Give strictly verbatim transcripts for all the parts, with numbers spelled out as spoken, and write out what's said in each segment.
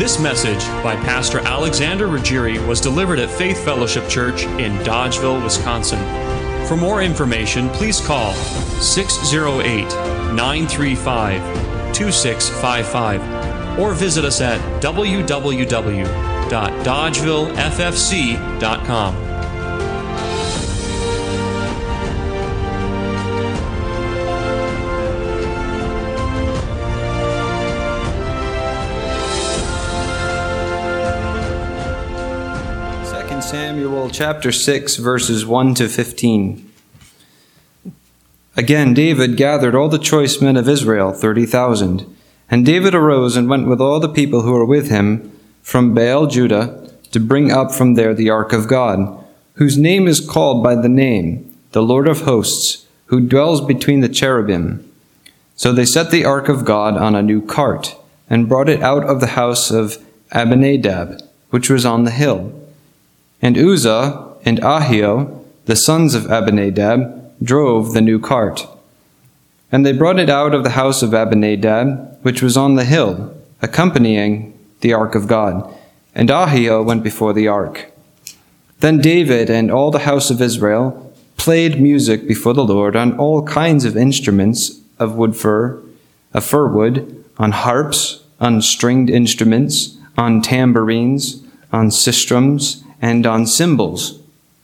This message by Pastor Alexander Ruggieri was delivered at Faith Fellowship Church in Dodgeville, Wisconsin. For more information, please call six oh eight, nine three five, two six five five or visit us at w w w dot dodgeville f f c dot com. Second Samuel chapter six, verses one to fifteen. Again, David gathered all the choice men of Israel, thirty thousand. And David arose and went with all the people who were with him from Baal Judah to bring up from there the ark of God, whose name is called by the name, the Lord of hosts, who dwells between the cherubim. So they set the ark of God on a new cart, and brought it out of the house of Abinadab, which was on the hill. And Uzzah and Ahio, the sons of Abinadab, drove the new cart. And they brought it out of the house of Abinadab, which was on the hill, accompanying the ark of God. And Ahio went before the ark. Then David and all the house of Israel played music before the Lord on all kinds of instruments of wood fir, of fir wood, on harps, on stringed instruments, on tambourines, on sistrums, and on cymbals.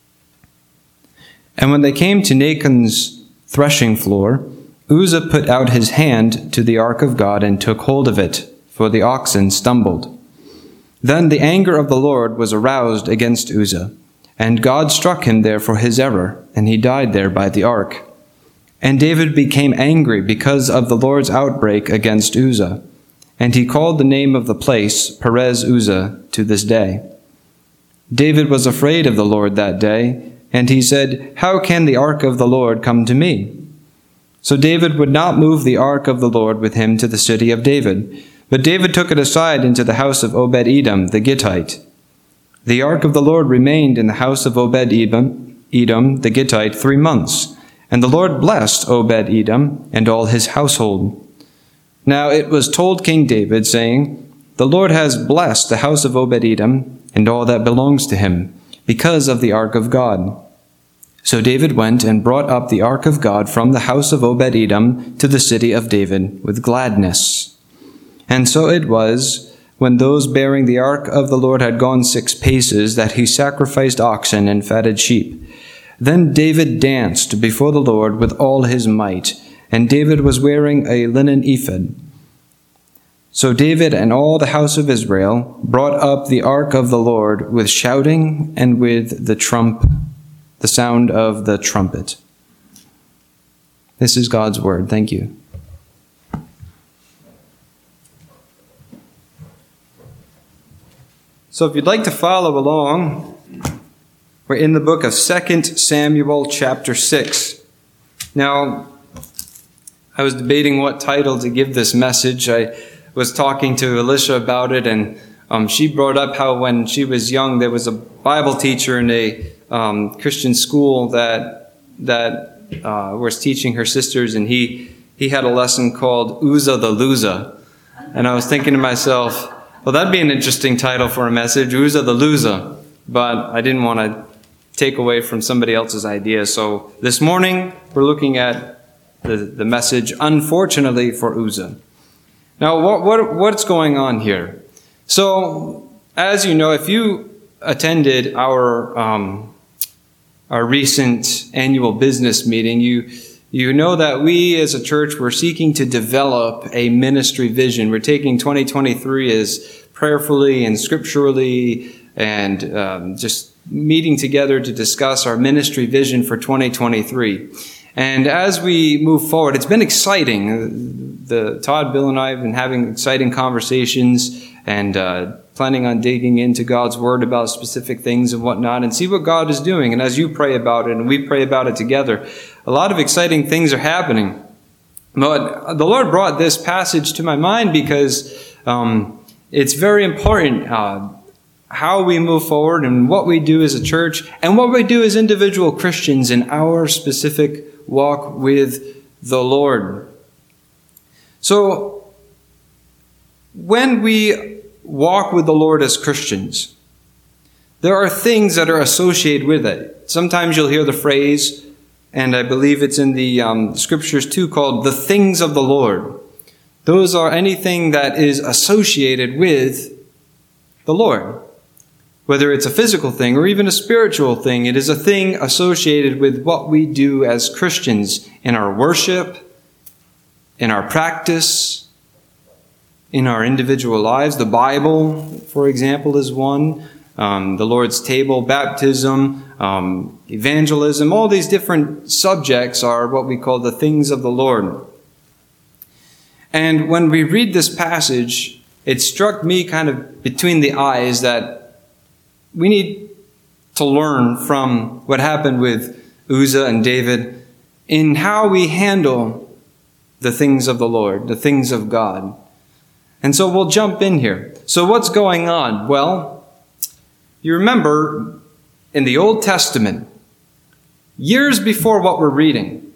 And when they came to Nachon's threshing floor, Uzzah put out his hand to the ark of God and took hold of it, for the oxen stumbled. Then the anger of the Lord was aroused against Uzzah, and God struck him there for his error, and he died there by the ark. And David became angry because of the Lord's outbreak against Uzzah, and he called the name of the place Perez Uzzah to this day. David was afraid of the Lord that day, and he said, "How can the ark of the Lord come to me?" So David would not move the ark of the Lord with him to the city of David, but David took it aside into the house of Obed-Edom the Gittite. The ark of the Lord remained in the house of Obed-Edom Edom the Gittite three months, and the Lord blessed Obed-Edom and all his household. Now it was told King David, saying, "The Lord has blessed the house of Obed-Edom and all that belongs to him, because of the ark of God." So David went and brought up the ark of God from the house of Obed-Edom to the city of David with gladness. And so it was, when those bearing the ark of the Lord had gone six paces, that he sacrificed oxen and fatted sheep. Then David danced before the Lord with all his might, and David was wearing a linen ephod. So David and all the house of Israel brought up the ark of the Lord with shouting and with the trump, the sound of the trumpet. This is God's word. Thank you. So if you'd like to follow along, we're in the book of Second Samuel chapter six. Now, I was debating what title to give this message. I was talking to Alicia about it, and um, she brought up how when she was young, there was a Bible teacher in a um, Christian school that that uh, was teaching her sisters, and he he had a lesson called Uzzah the Loser. And I was thinking to myself, well, that'd be an interesting title for a message, Uzzah the Loser. But I didn't want to take away from somebody else's idea. So this morning, we're looking at the, the message, Unfortunately for Uzzah. Now, what, what what's going on here? So, as you know, if you attended our um, our recent annual business meeting, you you know that we as a church were seeking to develop a ministry vision. We're taking twenty twenty-three as prayerfully and scripturally and um, just meeting together to discuss our ministry vision for twenty twenty-three. And as we move forward, it's been exciting. The Todd, Bill, and I have been having exciting conversations and uh, planning on digging into God's Word about specific things and whatnot and see what God is doing. And as you pray about it and we pray about it together, a lot of exciting things are happening. But the Lord brought this passage to my mind because um, it's very important uh, how we move forward and what we do as a church and what we do as individual Christians in our specific walk with the Lord. So when we walk with the Lord as Christians, there are things that are associated with it. Sometimes you'll hear the phrase, and I believe it's in the um, scriptures too, called the things of the Lord. Those are anything that is associated with the Lord. Whether it's a physical thing or even a spiritual thing, it is a thing associated with what we do as Christians in our worship, in our practice, in our individual lives. The Bible, for example, is one. Um, the Lord's table, baptism, um, evangelism, all these different subjects are what we call the things of the Lord. And when we read this passage, it struck me kind of between the eyes that we need to learn from what happened with Uzzah and David in how we handle the things of the Lord, the things of God. And so we'll jump in here. So what's going on? Well, you remember in the Old Testament, years before what we're reading,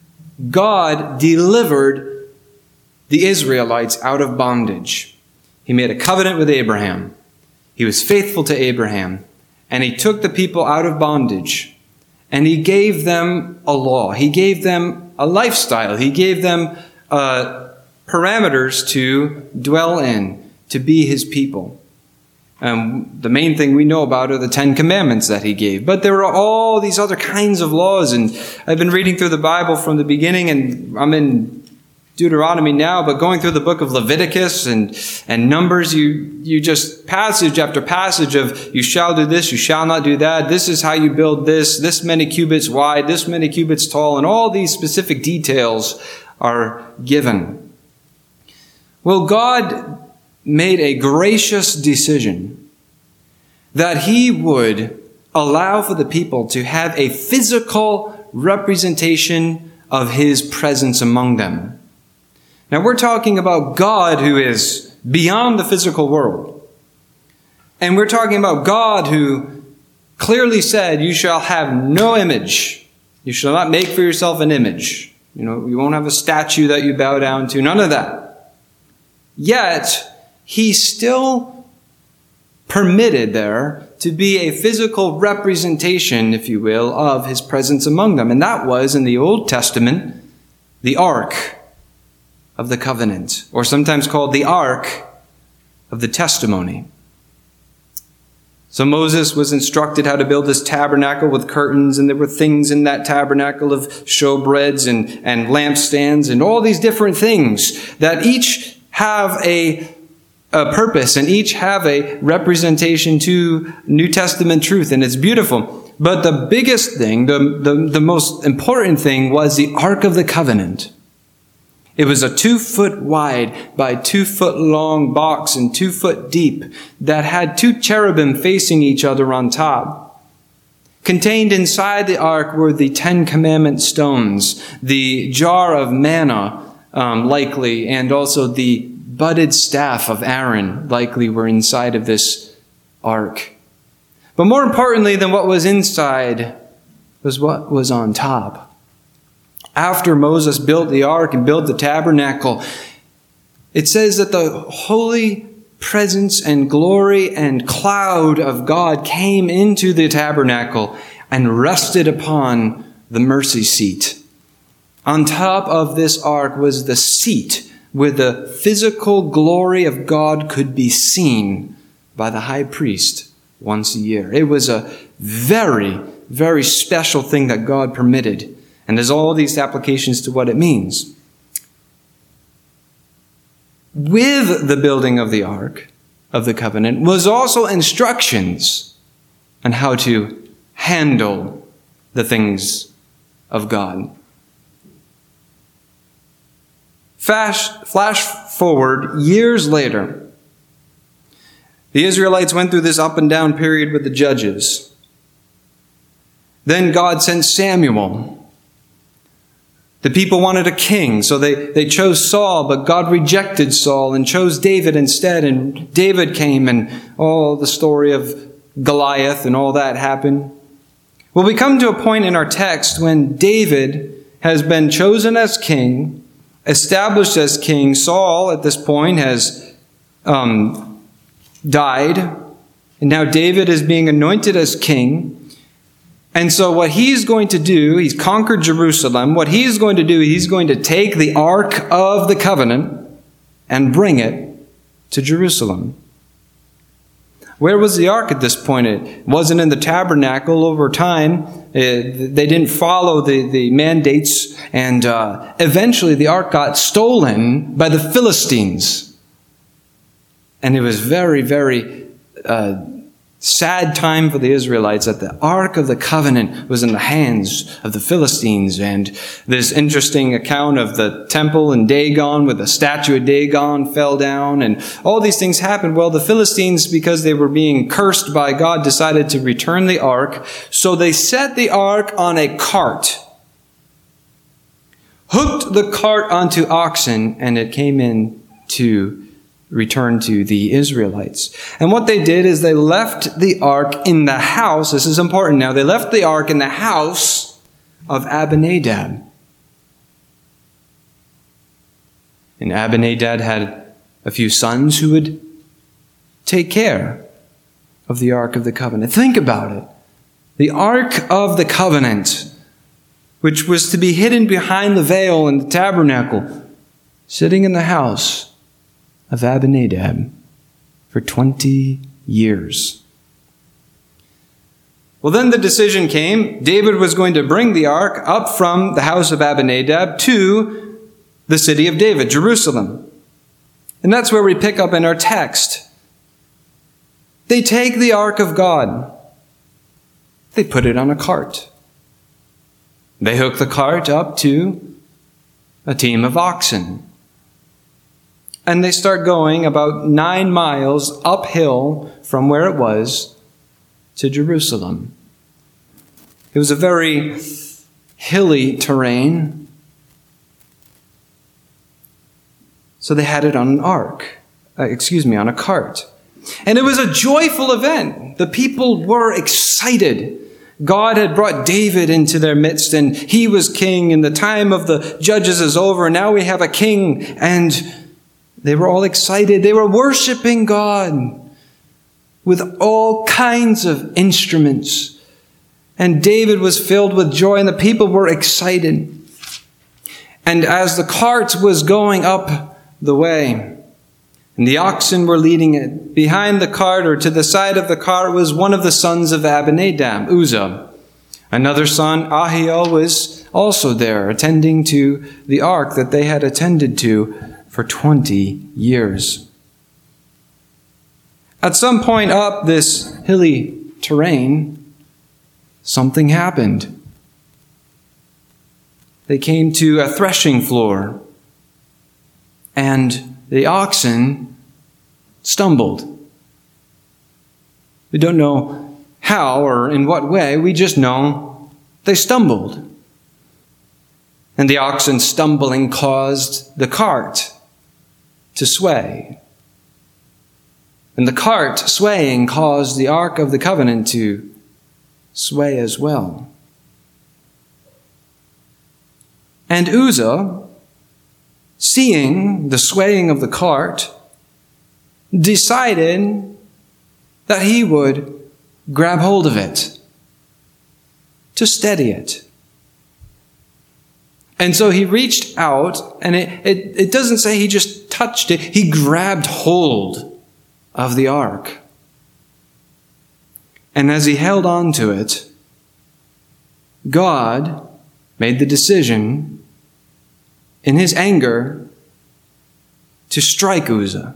God delivered the Israelites out of bondage. He made a covenant with Abraham. He was faithful to Abraham. And he took the people out of bondage. And he gave them a law. He gave them a lifestyle. He gave them uh, parameters to dwell in, to be his people. Um, the main thing we know about are the Ten Commandments that he gave. But there are all these other kinds of laws. And I've been reading through the Bible from the beginning, and I'm in Deuteronomy now, but going through the book of Leviticus and, and Numbers, you, you just passage after passage of you shall do this, you shall not do that. This is how you build this, this many cubits wide, this many cubits tall, and all these specific details are given. Well, God made a gracious decision that he would allow for the people to have a physical representation of his presence among them. Now we're talking about God who is beyond the physical world. And we're talking about God who clearly said, you shall have no image. You shall not make for yourself an image. You know, you won't have a statue that you bow down to. None of that. Yet, he still permitted there to be a physical representation, if you will, of his presence among them. And that was, in the Old Testament, the Ark of the Covenant, or sometimes called the Ark of the Testimony. So Moses was instructed how to build this tabernacle with curtains, and there were things in that tabernacle of showbreads and, and lampstands and all these different things that each have a, a purpose and each have a representation to New Testament truth, and it's beautiful. But the biggest thing, the, the, the most important thing was the Ark of the Covenant. It was a two foot wide by two foot long box and two foot deep that had two cherubim facing each other on top. Contained inside the ark were the Ten Commandment stones, the jar of manna, um, likely, and also the budded staff of Aaron, likely, were inside of this ark. But more importantly than what was inside was what was on top. After Moses built the ark and built the tabernacle, it says that the holy presence and glory and cloud of God came into the tabernacle and rested upon the mercy seat. On top of this ark was the seat where the physical glory of God could be seen by the high priest once a year. It was a very, very special thing that God permitted. And there's all these applications to what it means. With the building of the Ark of the Covenant was also instructions on how to handle the things of God. Flash, flash forward years later. The Israelites went through this up and down period with the judges. Then God sent Samuel. The people wanted a king, so they, they chose Saul, but God rejected Saul and chose David instead. And David came, and all the story of Goliath and all that happened. Well, we come to a point in our text when David has been chosen as king, established as king. Saul, at this point, has um, died, and now David is being anointed as king. And so what he's going to do, he's conquered Jerusalem. What he's going to do, he's going to take the Ark of the Covenant and bring it to Jerusalem. Where was the Ark at this point? It wasn't in the tabernacle. Over time, it, they didn't follow the, the mandates, and uh, eventually the Ark got stolen by the Philistines. And it was very, very uh, sad time for the Israelites that the Ark of the Covenant was in the hands of the Philistines. And this interesting account of the temple in Dagon, where the statue of Dagon fell down, and all these things happened. Well, the Philistines, because they were being cursed by God, decided to return the Ark. So they set the Ark on a cart, hooked the cart onto oxen, and it came in to return to the Israelites. And what they did is they left the ark in the house. This is important now. They left the ark in the house of Abinadab. And Abinadab had a few sons who would take care of the Ark of the Covenant. Think about it. The Ark of the Covenant, which was to be hidden behind the veil in the tabernacle, sitting in the house of Abinadab for twenty years. Well, then the decision came. David was going to bring the ark up from the house of Abinadab to the city of David, Jerusalem. And that's where we pick up in our text. They take the ark of God. They put it on a cart. They hook the cart up to a team of oxen. And they start going about nine miles uphill from where it was to Jerusalem. It was a very hilly terrain. So they had it on an ark, uh, excuse me, on a cart. And it was a joyful event. The people were excited. God had brought David into their midst, and he was king, and the time of the judges is over, and now we have a king. And they were all excited. They were worshiping God with all kinds of instruments. And David was filled with joy, and the people were excited. And as the cart was going up the way, and the oxen were leading it, behind the cart or to the side of the cart was one of the sons of Abinadab, Uzzah. Another son, Ahiel, was also there, attending to the ark that they had attended to for twenty years. At some point up this hilly terrain, something happened. They came to a threshing floor, and the oxen stumbled. We don't know how or in what way, we just know they stumbled. And the oxen stumbling caused the cart to sway. And the cart swaying caused the Ark of the Covenant to sway as well. And Uzzah, seeing the swaying of the cart, decided that he would grab hold of it to steady it. And so he reached out, and it, it, it doesn't say he just touched it. He grabbed hold of the ark. And as he held on to it, God made the decision in his anger to strike Uzzah.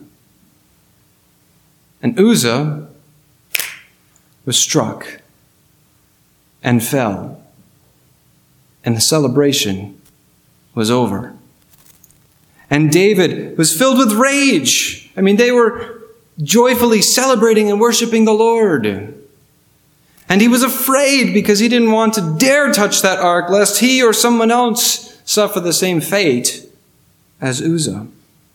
And Uzzah was struck and fell. And the celebration was over. And David was filled with rage. I mean, they were joyfully celebrating and worshiping the Lord. And he was afraid because he didn't want to dare touch that ark, lest he or someone else suffer the same fate as Uzzah.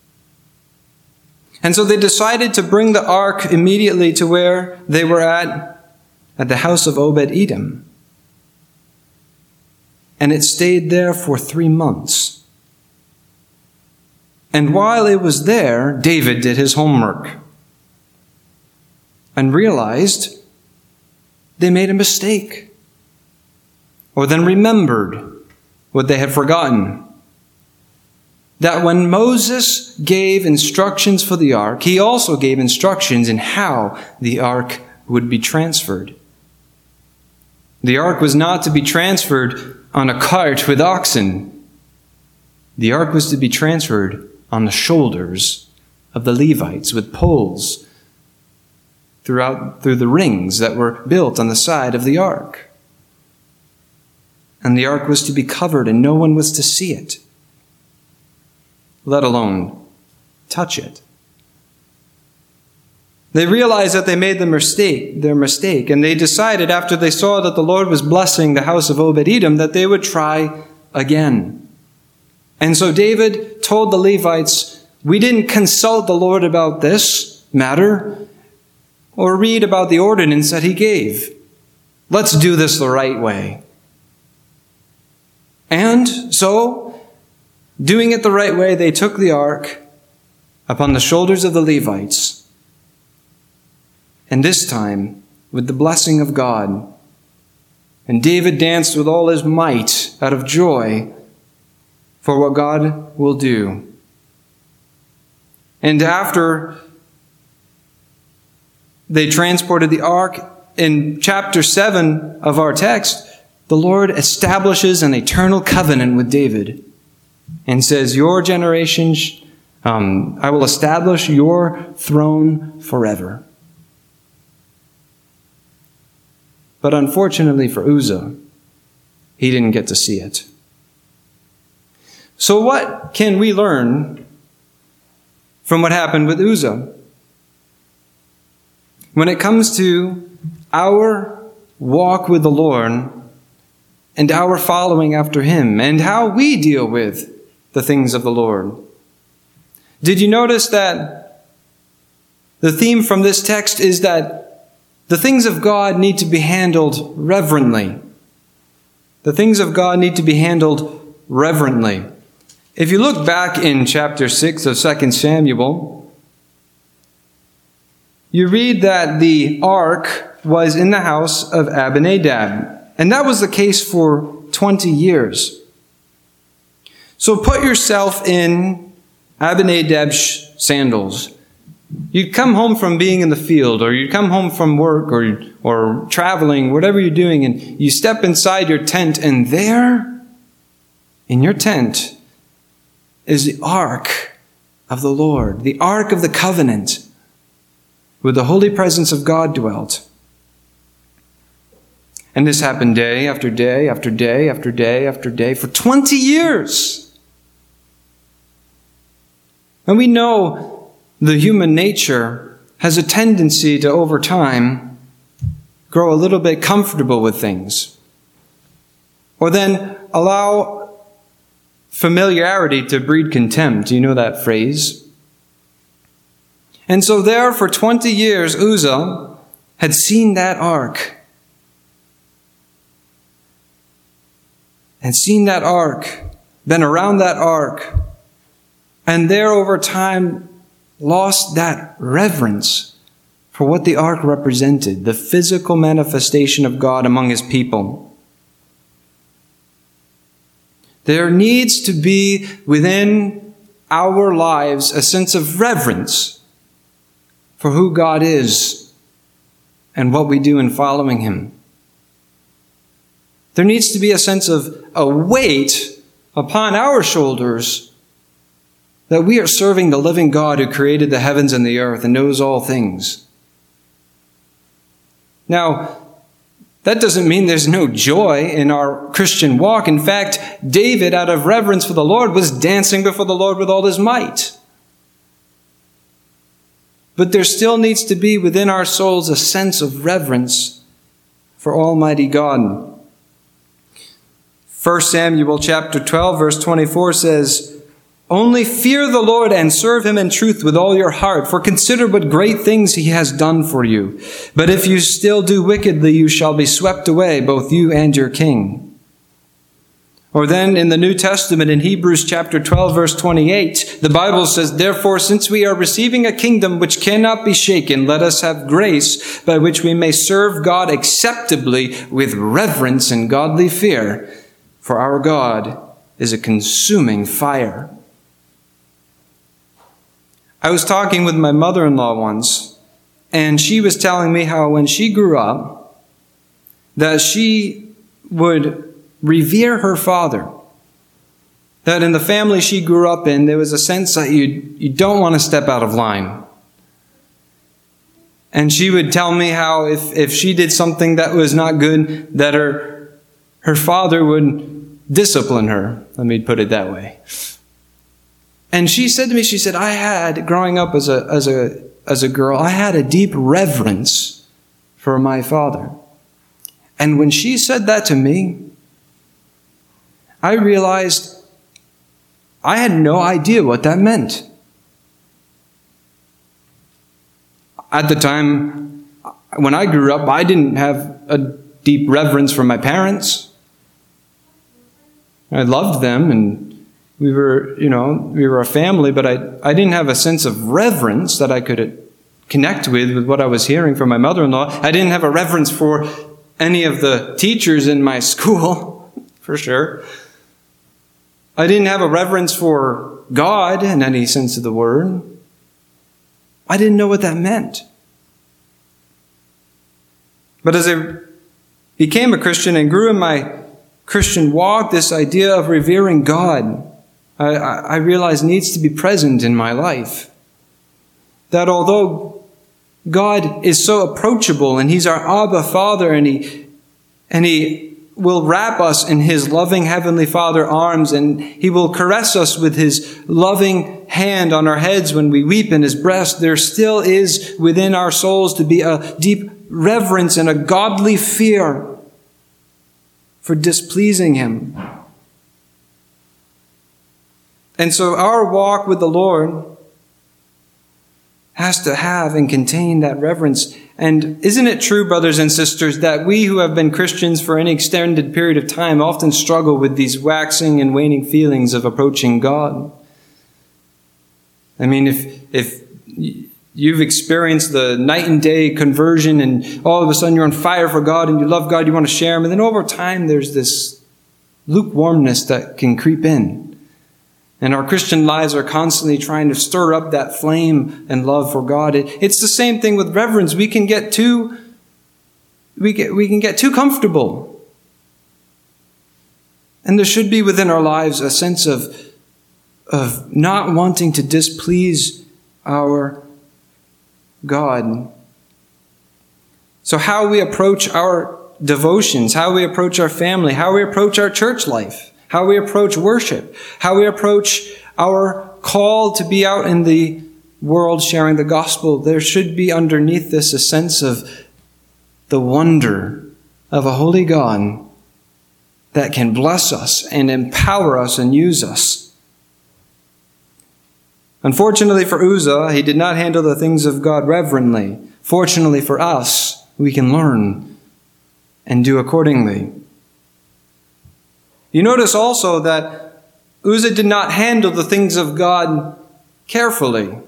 And so they decided to bring the ark immediately to where they were at, at the house of Obed-Edom. And it stayed there for three months. And while it was there, David did his homework. and realized they made a mistake, or then remembered what they had forgotten. That when Moses gave instructions for the ark, he also gave instructions in how the ark would be transferred. The ark was not to be transferred on a cart with oxen. The ark was to be transferred on the shoulders of the Levites with poles throughout through the rings that were built on the side of the ark. And the ark was to be covered and no one was to see it, let alone touch it. They realized that they made the mistake, their mistake, and they decided after they saw that the Lord was blessing the house of Obed-Edom that they would try again. And so David told the Levites, we didn't consult the Lord about this matter or read about the ordinance that he gave. Let's do this the right way. And so, doing it the right way, they took the ark upon the shoulders of the Levites. And this time, with the blessing of God. And David danced with all his might out of joy for what God will do. And after they transported the ark, in chapter seven of our text, the Lord establishes an eternal covenant with David and says, your generation, um, I will establish your throne forever. But unfortunately for Uzzah, he didn't get to see it. So what can we learn from what happened with Uzzah? When it comes to our walk with the Lord and our following after him and how we deal with the things of the Lord. Did you notice that the theme from this text is that the things of God need to be handled reverently. The things of God need to be handled reverently. If you look back in chapter six of Second Samuel, you read that the ark was in the house of Abinadab. And that was the case for twenty years. So put yourself in Abinadab's sandals. You'd come home from being in the field, or you'd come home from work, or, or traveling, whatever you're doing, and you step inside your tent, and there, in your tent, is the ark of the Lord, the ark of the covenant, where the holy presence of God dwelt. And this happened day after day after day after day after day for twenty years. And we know the human nature has a tendency to, over time, grow a little bit comfortable with things. Or then allow familiarity to breed contempt. You know that phrase? And so there for twenty years, Uzzah had seen that ark. And seen that ark, been around that ark, and there over time lost that reverence for what the ark represented, the physical manifestation of God among his people. There needs to be within our lives a sense of reverence for who God is and what we do in following him. There needs to be a sense of a weight upon our shoulders that we are serving the living God who created the heavens and the earth and knows all things. Now, that doesn't mean there's no joy in our Christian walk. In fact, David, out of reverence for the Lord, was dancing before the Lord with all his might. But there still needs to be within our souls a sense of reverence for Almighty God. First Samuel chapter twelve, verse twenty-four says, only fear the Lord and serve him in truth with all your heart, for consider what great things he has done for you. But if you still do wickedly, you shall be swept away, both you and your king. Or then in the New Testament, in Hebrews chapter twelve, verse twenty-eight, the Bible says, "Therefore, since we are receiving a kingdom which cannot be shaken, let us have grace by which we may serve God acceptably with reverence and godly fear. For our God is a consuming fire." I was talking with my mother-in-law once, and she was telling me how when she grew up, that she would revere her father. That in the family she grew up in, there was a sense that you you don't want to step out of line. And she would tell me how if, if she did something that was not good, that her her father would discipline her. Let me put it that way. And she said to me, she said, I had, growing up as a as a as a girl, I had a deep reverence for my father. And when she said that to me, I realized I had no idea what that meant. At the time, when I grew up, I didn't have a deep reverence for my parents. I loved them, and we were, you know, we were a family, but I, I didn't have a sense of reverence that I could connect with, with what I was hearing from my mother-in-law. I didn't have a reverence for any of the teachers in my school, for sure. I didn't have a reverence for God in any sense of the word. I didn't know what that meant. But as I became a Christian and grew in my Christian walk, this idea of revering God, I, I realized needs to be present in my life. That although God is so approachable and He's our Abba Father, and He and He will wrap us in His loving Heavenly Father arms, and He will caress us with His loving hand on our heads when we weep in His breast, there still is within our souls to be a deep reverence and a godly fear for displeasing Him. And so our walk with the Lord has to have and contain that reverence. And isn't it true, brothers and sisters, that we who have been Christians for any extended period of time often struggle with these waxing and waning feelings of approaching God? I mean, if if you've experienced the night and day conversion, and all of a sudden you're on fire for God and you love God, you want to share Him, and then over time there's this lukewarmness that can creep in. And our Christian lives are constantly trying to stir up that flame and love for God. It, it's the same thing with reverence. We can get too, we get, we can get too comfortable. And there should be within our lives a sense of, of not wanting to displease our God. So how we approach our devotions, how we approach our family, how we approach our church life, how we approach worship, how we approach our call to be out in the world sharing the gospel, there should be underneath this a sense of the wonder of a holy God that can bless us and empower us and use us. Unfortunately for Uzzah, he did not handle the things of God reverently. Fortunately for us, we can learn and do accordingly. You notice also that Uzzah did not handle the things of God carefully.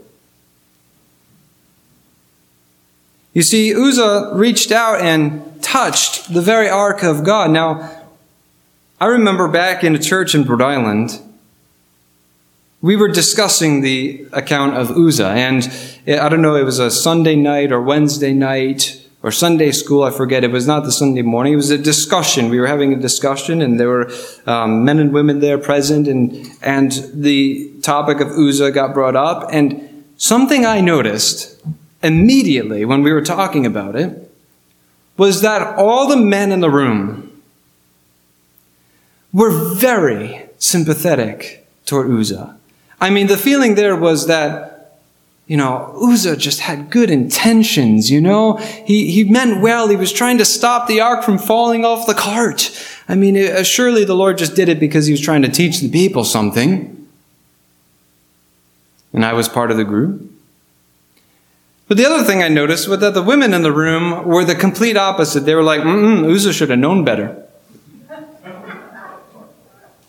You see, Uzzah reached out and touched the very ark of God. Now, I remember back in a church in Rhode Island, we were discussing the account of Uzzah, and I don't know, it was a Sunday night or Wednesday night or Sunday school, I forget. It was not the Sunday morning. It was a discussion. We were having a discussion, and there were um, men and women there present, and and the topic of Uzzah got brought up. And something I noticed immediately when we were talking about it was that all the men in the room were very sympathetic toward Uzzah. I mean, the feeling there was that, you know, Uzzah just had good intentions, you know. He he meant well. He was trying to stop the ark from falling off the cart. I mean, uh, surely the Lord just did it because He was trying to teach the people something. And I was part of the group. But the other thing I noticed was that the women in the room were the complete opposite. They were like, mm-mm, Uzzah should have known better.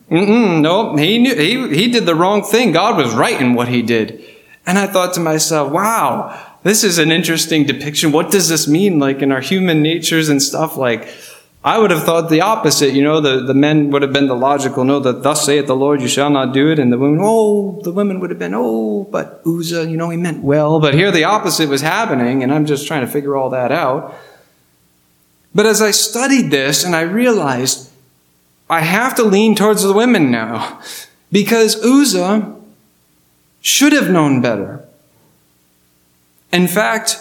Mm-mm, no, he knew he, he did the wrong thing. God was right in what he did. And I thought to myself, wow, this is an interesting depiction. What does this mean, like in our human natures and stuff? Like, I would have thought the opposite. You know, the, the men would have been the logical, no, that thus saith the Lord, you shall not do it. And the women, oh, the women would have been, oh, but Uzzah, you know, he meant well. But here the opposite was happening, and I'm just trying to figure all that out. But as I studied this, and I realized I have to lean towards the women now, because Uzzah should have known better. In fact,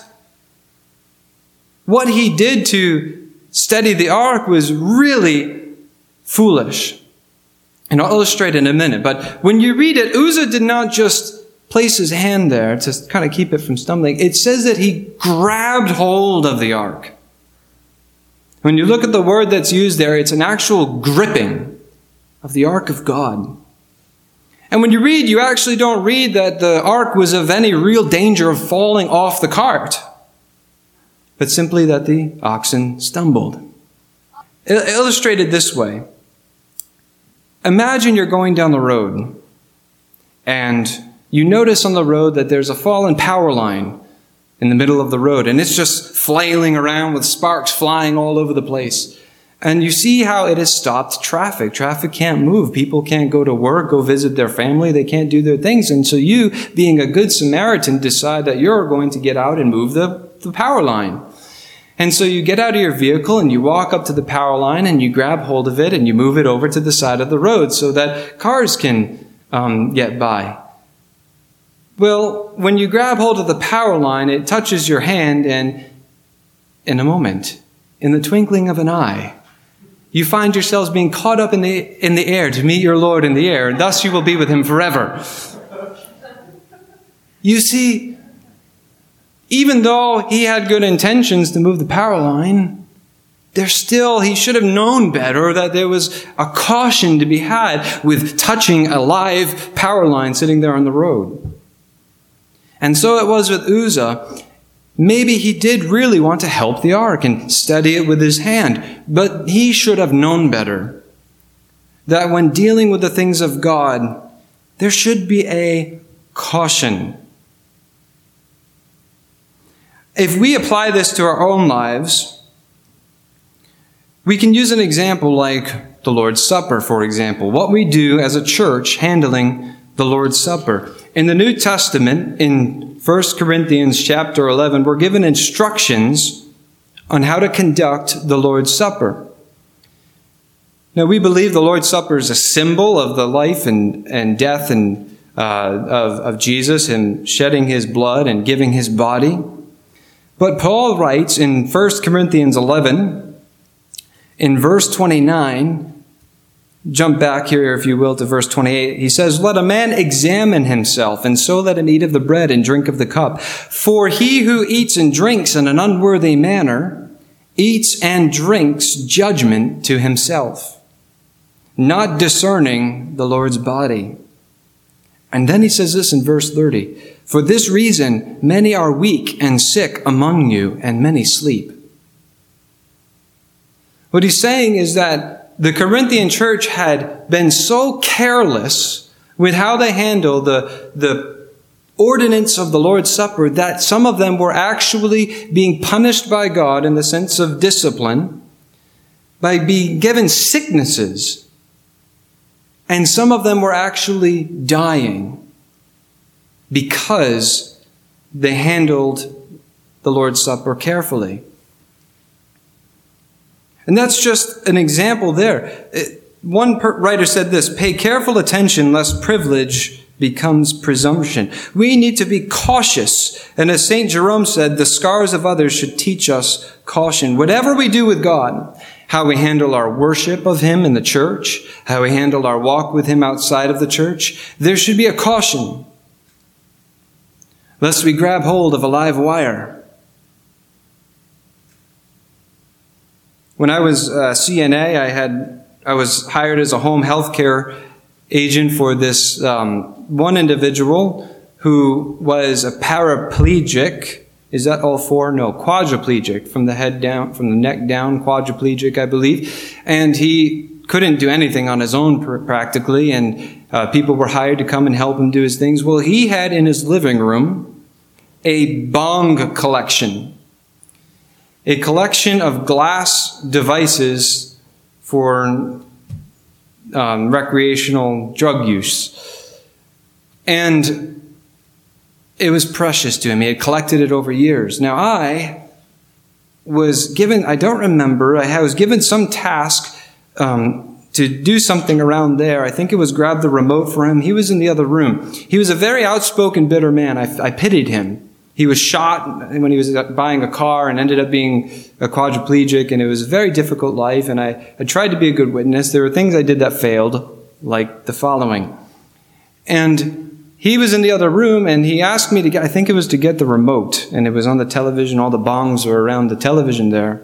what he did to steady the ark was really foolish. And I'll illustrate in a minute. But when you read it, Uzzah did not just place his hand there to kind of keep it from stumbling. It says that he grabbed hold of the ark. When you look at the word that's used there, it's an actual gripping of the ark of God. And when you read, you actually don't read that the ark was of any real danger of falling off the cart, but simply that the oxen stumbled. Illustrated this way. Imagine you're going down the road, and you notice on the road that there's a fallen power line in the middle of the road, and it's just flailing around with sparks flying all over the place. And you see how it has stopped traffic. Traffic can't move. People can't go to work, go visit their family. They can't do their things. And so you, being a good Samaritan, decide that you're going to get out and move the, the power line. And so you get out of your vehicle and you walk up to the power line and you grab hold of it and you move it over to the side of the road so that cars can um, get by. Well, when you grab hold of the power line, it touches your hand, and in a moment, in the twinkling of an eye, you find yourselves being caught up in the in the air to meet your Lord in the air, and thus you will be with him forever. You see, even though he had good intentions to move the power line, there still, he should have known better that there was a caution to be had with touching a live power line sitting there on the road. And so it was with Uzzah. Maybe he did really want to help the ark and steady it with his hand, but he should have known better. That when dealing with the things of God, there should be a caution. If we apply this to our own lives, we can use an example like the Lord's Supper, for example. What we do as a church handling the Lord's Supper. In the New Testament, in First Corinthians chapter eleven, we're given instructions on how to conduct the Lord's Supper. Now, we believe the Lord's Supper is a symbol of the life and, and death and, uh, of, of Jesus, and shedding his blood and giving his body. But Paul writes in First Corinthians eleven, in verse twenty-nine, jump back here, if you will, to verse twenty-eight. He says, "Let a man examine himself, and so let him eat of the bread and drink of the cup. For he who eats and drinks in an unworthy manner eats and drinks judgment to himself, not discerning the Lord's body." And then he says this in verse thirty, "For this reason many are weak and sick among you, and many sleep." What he's saying is that the Corinthian church had been so careless with how they handled the, the ordinance of the Lord's Supper that some of them were actually being punished by God in the sense of discipline by being given sicknesses. And some of them were actually dying because they handled the Lord's Supper carefully. And that's just an example there. One writer said this, "Pay careful attention lest privilege becomes presumption." We need to be cautious. And as Saint Jerome said, the scars of others should teach us caution. Whatever we do with God, how we handle our worship of him in the church, how we handle our walk with him outside of the church, there should be a caution, lest we grab hold of a live wire. When I was uh, C N A, I had I was hired as a home health care agent for this um, one individual who was a paraplegic. Is that all four? No, quadriplegic, from the head down, from the neck down, quadriplegic, I believe. And he couldn't do anything on his own pr- practically, and uh, people were hired to come and help him do his things. Well, he had in his living room a bong collection, a collection of glass devices for um, recreational drug use. And it was precious to him. He had collected it over years. Now, I was given, I don't remember, I was given some task um, to do something around there. I think it was grab the remote for him. He was in the other room. He was a very outspoken, bitter man. I, I pitied him. He was shot when he was buying a car and ended up being a quadriplegic, and it was a very difficult life, and I, I tried to be a good witness. There were things I did that failed, like the following. And he was in the other room, and he asked me to get, I think it was to get the remote, and it was on the television. All the bongs were around the television there.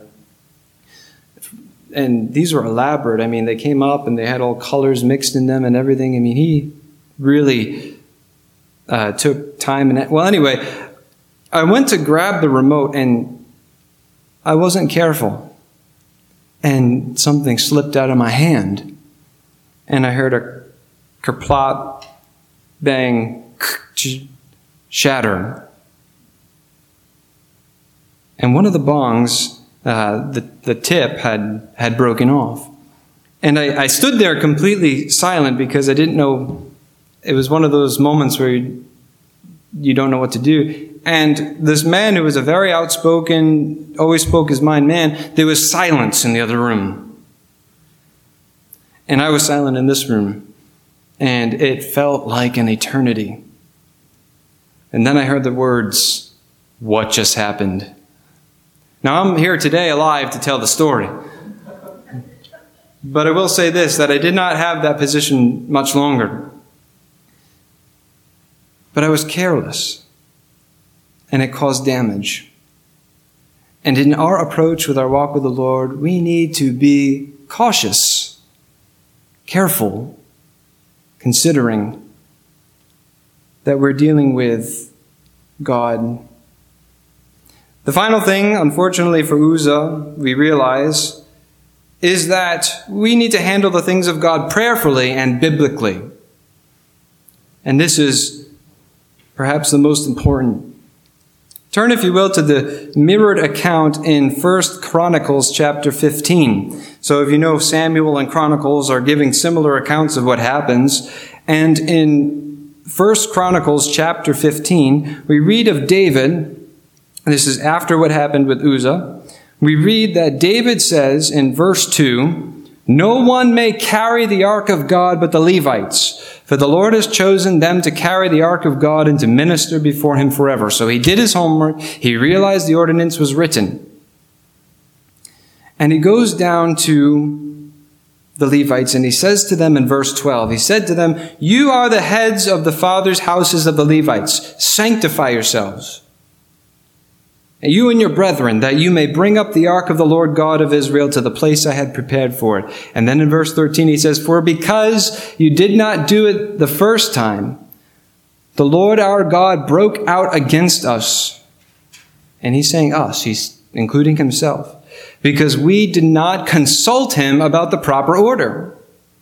And these were elaborate. I mean, they came up, and they had all colors mixed in them and everything. I mean, he really uh, took time. And well, anyway, I went to grab the remote, and I wasn't careful. And something slipped out of my hand, and I heard a kerplop, bang, shatter. And one of the bongs, uh, the, the tip had, had broken off. And I, I stood there completely silent because I didn't know. It was one of those moments where you, you don't know what to do. And this man who was a very outspoken, always spoke his mind man, there was silence in the other room. And I was silent in this room. And it felt like an eternity. And then I heard the words, "What just happened?" Now I'm here today alive to tell the story. But I will say this, that I did not have that position much longer. But I was careless. And it caused damage. And in our approach with our walk with the Lord, we need to be cautious, careful, considering that we're dealing with God. The final thing, unfortunately for Uzzah, we realize, is that we need to handle the things of God prayerfully and biblically. And this is perhaps the most important. Turn, if you will, to the mirrored account in First Chronicles chapter fifteen. So if you know, Samuel and Chronicles are giving similar accounts of what happens. And in First Chronicles chapter fifteen, we read of David. This is after what happened with Uzzah. We read that David says in verse two, "No one may carry the ark of God but the Levites, for the Lord has chosen them to carry the ark of God and to minister before him forever." So he did his homework. He realized the ordinance was written. And he goes down to the Levites and he says to them in verse twelve, he said to them, "You are the heads of the fathers' houses of the Levites. Sanctify yourselves, and you and your brethren, that you may bring up the ark of the Lord God of Israel to the place I had prepared for it." And then in verse thirteen he says, "For because you did not do it the first time, the Lord our God broke out against us." And he's saying us, he's including himself, "because we did not consult him about the proper order."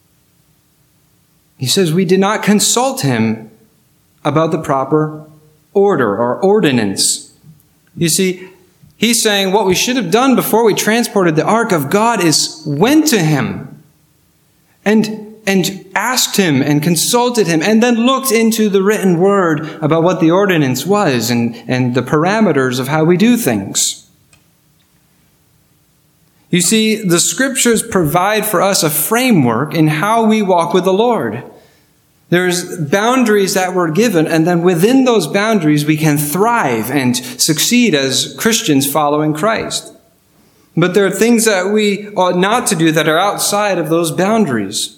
He says we did not consult him about the proper order or ordinance. You see, he's saying what we should have done before we transported the ark of God is went to him and, and asked him and consulted him and then looked into the written word about what the ordinance was and, and the parameters of how we do things. You see, the scriptures provide for us a framework in how we walk with the Lord. There's boundaries that were given, and then within those boundaries we can thrive and succeed as Christians following Christ. But there are things that we ought not to do that are outside of those boundaries.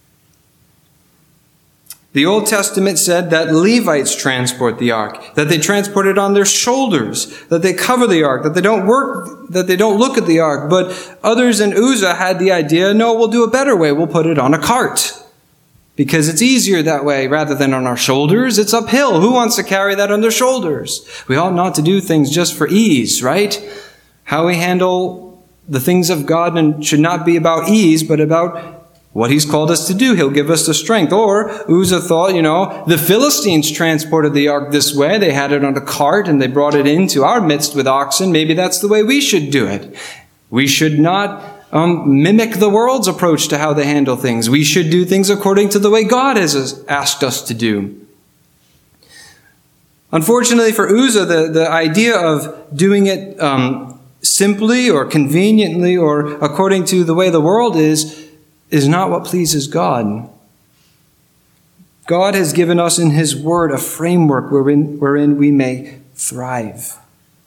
The Old Testament said that Levites transport the ark, that they transport it on their shoulders, that they cover the ark, that they don't work, that they don't look at the ark. But others in Uzzah had the idea, no, we'll do a better way. We'll put it on a cart. Because it's easier that way rather than on our shoulders. It's uphill. Who wants to carry that on their shoulders? We ought not to do things just for ease, right? How we handle the things of God should not be about ease, but about what he's called us to do. He'll give us the strength. Or Uzzah thought, you know, the Philistines transported the ark this way. They had it on a cart and they brought it into our midst with oxen. Maybe that's the way we should do it. We should not um, mimic the world's approach to how they handle things. We should do things according to the way God has asked us to do. Unfortunately for Uzzah, the, the idea of doing it um, simply or conveniently or according to the way the world is, is not what pleases God. God has given us in His Word a framework wherein, wherein we may thrive.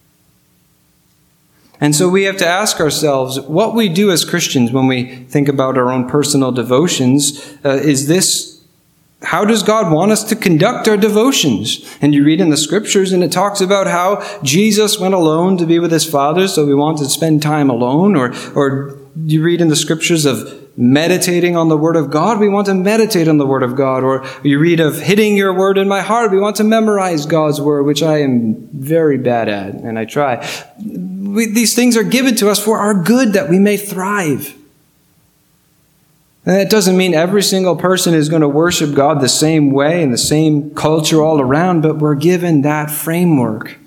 And so we have to ask ourselves, what we do as Christians when we think about our own personal devotions, uh, is this, how does God want us to conduct our devotions? And you read in the Scriptures and it talks about how Jesus went alone to be with His Father, so we want to spend time alone. Or, or you read in the Scriptures of meditating on the Word of God, we want to meditate on the Word of God. Or you read of hitting your Word in my heart, we want to memorize God's Word, which I am very bad at, and I try. We, these things are given to us for our good, that we may thrive. And that doesn't mean every single person is going to worship God the same way and the same culture all around, but we're given that framework.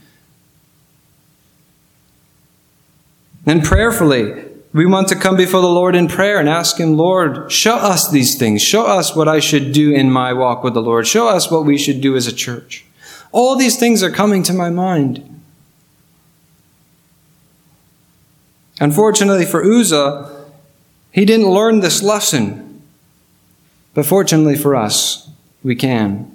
And prayerfully, we want to come before the Lord in prayer and ask Him, Lord, show us these things. Show us what I should do in my walk with the Lord. Show us what we should do as a church. All these things are coming to my mind. Unfortunately for Uzzah, he didn't learn this lesson. But fortunately for us, we can.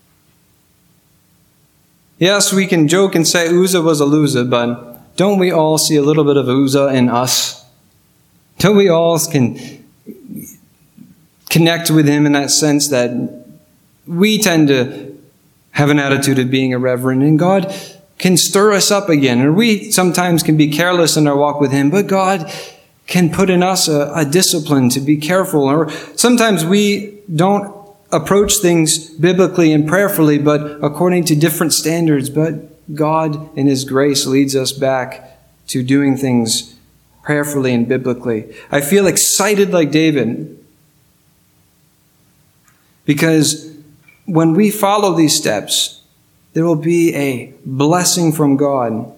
Yes, we can joke and say Uzzah was a loser, but don't we all see a little bit of Uzzah in us? Don't we all can connect with him in that sense that we tend to have an attitude of being irreverent, and God can stir us up again. And we sometimes can be careless in our walk with Him, but God can put in us a, a discipline to be careful. Or sometimes we don't approach things biblically and prayerfully, but according to different standards. But God in His grace leads us back to doing things prayerfully and biblically. I feel excited like David, because when we follow these steps, there will be a blessing from God.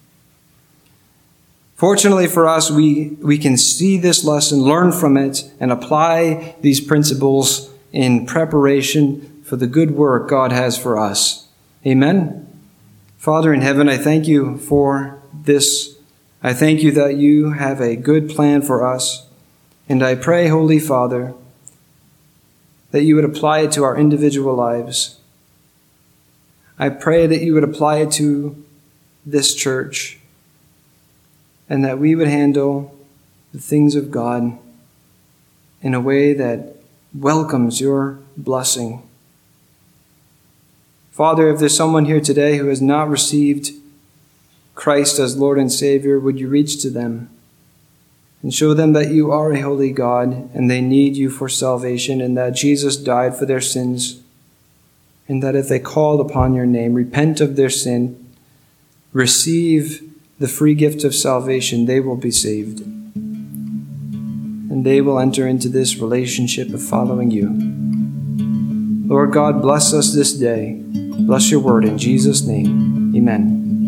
Fortunately for us, we, we can see this lesson, learn from it, and apply these principles in preparation for the good work God has for us. Amen. Father in heaven, I thank You for this. I thank You that You have a good plan for us. And I pray, Holy Father, that You would apply it to our individual lives. I pray that You would apply it to this church, and that we would handle the things of God in a way that welcomes Your blessing. Father, if there's someone here today who has not received Christ as Lord and Savior, would You reach to them and show them that You are a holy God and they need You for salvation, and that Jesus died for their sins, and that if they call upon Your name, repent of their sin, receive the free gift of salvation, they will be saved. And they will enter into this relationship of following You. Lord God, bless us this day. Bless Your word in Jesus' name. Amen.